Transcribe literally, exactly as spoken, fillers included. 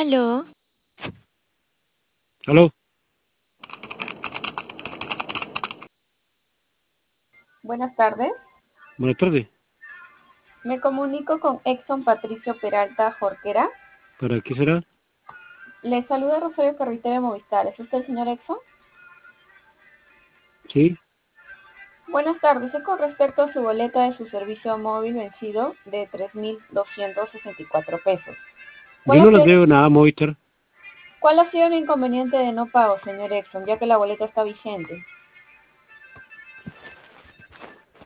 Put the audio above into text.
Aló, Aló, Buenas tardes. buenas tardes. Me comunico con Exxon Patricio Peralta Jorquera. ¿Para qué será? Le saluda Rosario Carretera de Movistar. ¿Es usted el señor Exxon? Sí. Buenas tardes. Es con respecto a su boleta de su servicio móvil vencido de tres mil doscientos sesenta y cuatro pesos. Yo ¿Cuál ha no les sido, debo nada a Movistar. ¿Cuál ha sido el inconveniente de no pago, señor Exxon, ya que la boleta está vigente?